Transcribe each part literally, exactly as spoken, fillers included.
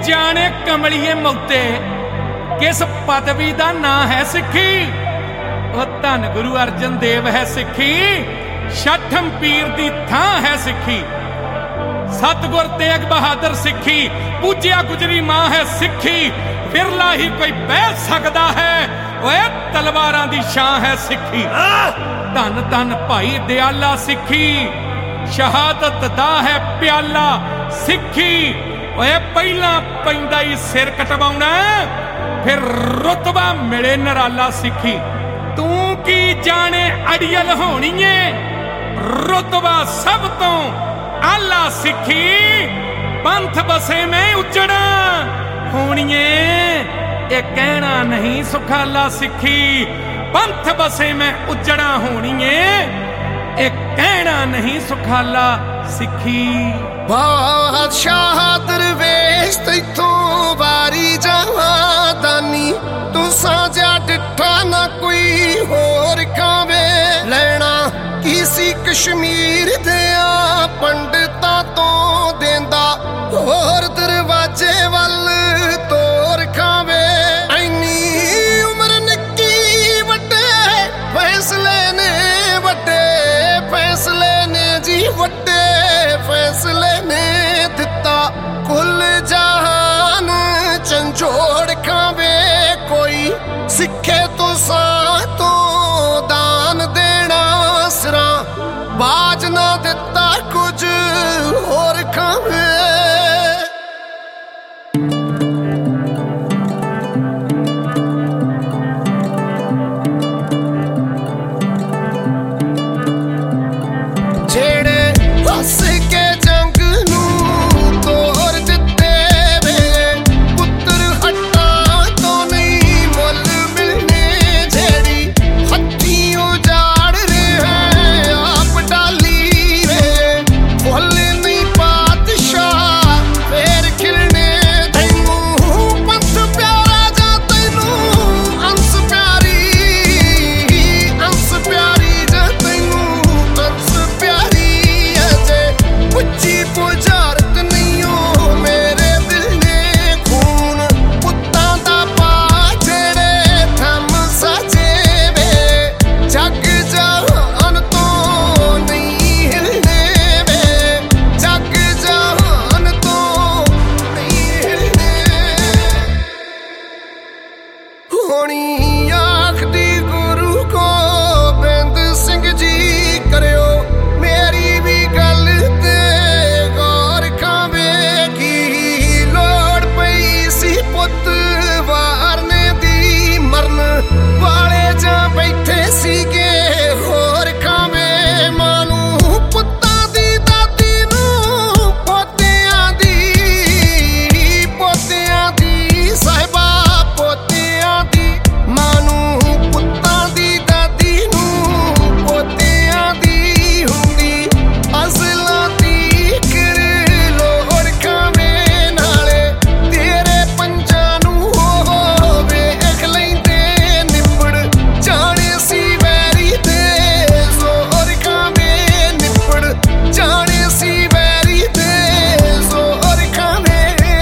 जाने कमलिए मौते किस पदवी का ना है सिक्खी। ओ धन गुरु अर्जन देव है सिक्खी, छठम पीर दी थां है सिक्खी। सतगुर तेग बहादुर सिक्खी, पूज्या गुजरी मां है सिक्खी। विरला ही कोई बह सकता है, ओए तलवारां दी शां है सिक्खी। धन धन भाई दयाला सिक्खी, शहादत दा है प्याला सिक्खी। ओए पहला पैंदा ही सिर कटवाउणा, फिर रुतबा मिले नराला सिक्खी। तू की जाने अड़ियल होनी है, रुतबा सब तो आला सिक्खी। पंथ बसे में उजड़ा होनिए, ये कहना नहीं सुखाला सिक्खी। पंथ बसे में उजड़ा होनिए, ये कहना नहीं सुखाला सिक्खी। बादशाह दरवेश तैथों वारी जहादानी, तू साजा डिठा ना कोई होर खावे। लेना किसी कश्मीर दिया पंडितां तो देंदा, होर दरवाजे वल तोर खावे। ऐनी उम्र निक्की वड्डे फैसले ने, वड्डे फैसले ने जी, वड्डे फैसले ने दिता। कुल जहान झंझोड़ खावे, कोई सिखे तो सा तो दान देना सिरा। बाज ना दिता कुछ होर खावे। जेड़े हस के जंग नू तोड़ दिते वे, पुत्र हट्टा तो नहीं मुल मिलने। जेड़ी हथी उजाड़ रहे आप डाली रे, फुल नहीं पातशाह फेर खिलने। तैनू पंथ प्यारा जा, तैनू अंस प्यारी, अंस प्यारी जा, तैनू अंस प्यारी। अजे उच्ची बुझारत नहीं हो मेरे दिल ने, खून पुत्तां दा पा जेड़े थम सजे वे। जग जहान तो नहीं हिलने वे, जग जहान तो नहीं हिलने। होनी आखदी गुरु गोबिंद सिंह जी करियो, मेरी भी गल ते गौर खावे। की लोड़ पई सी पुत वारने दी, मरन वाले जा बैठे सीगे होर खावे। मानू पुत्तां दी, दादी नू पोतियां दी, पोतियां दी साहिबा पोतियां दी। मानू पुत्तां दी, दादी नू पोतियां दी हुंदी। अज़लां दी कर लोड़ खावे, नाले तेरे पंजां नू होवे वेख लैंदे निबड़। जाने सी वैरी दे जोर खावे, निबड़ जाने सी वैरी दे जोर खावे।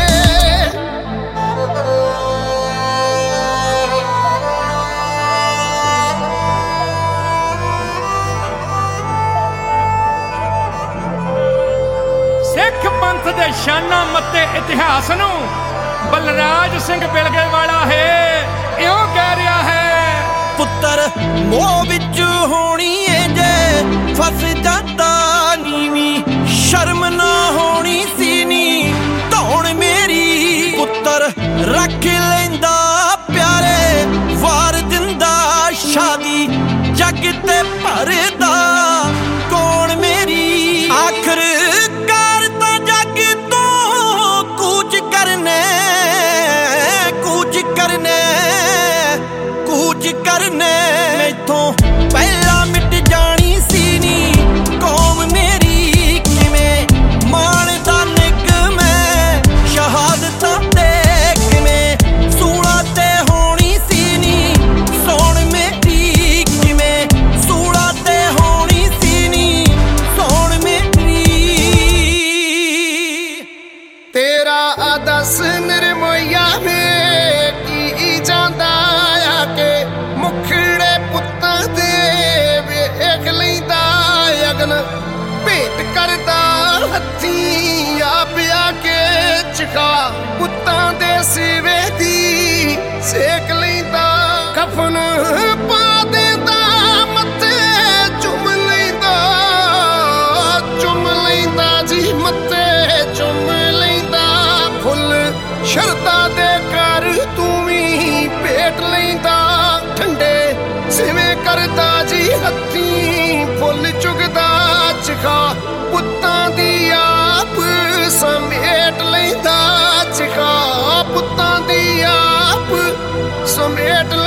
सिख पंथ दे शाना मते इतिहास नू बलराज सिंह बिलगे वाला है इहो कह रहा है। पुत्तर मोह विच होनी है जे फस जाता नीवी, शर्म ना होनी सी नी धौण मेरी। पुत्तर रख लेंदा प्यारे, वार दिंदा शादी, जग ते भरदा कौन मेरी। आखिर कार तां जग तो कूच करने, कूच करने, कूच करने। मैथों पहला मिट जानी सी नी कौम मेरी। किवें माणदा निग मैं शहादतां ते, किवें दस निरमोइया में की जांदा आके मुखड़े पुत्तां दे वेख लैंदा अगन भेंट करदा हत्थी आप आके चखा पुत्तां दे सिवे दी सेक लैंदा कफन पा देंदा मत्थे चुम लैंदा चुम लैंदा जी मत्थे चुम लैंदा फुल शरदा दे कर तू भी भेट लैंदा ठंडे सिवे करदा जी हत्थी फुल चुगदा चखा पुत्तां दी आप समेट लैंदा चखा पुत्तां दी आप समेट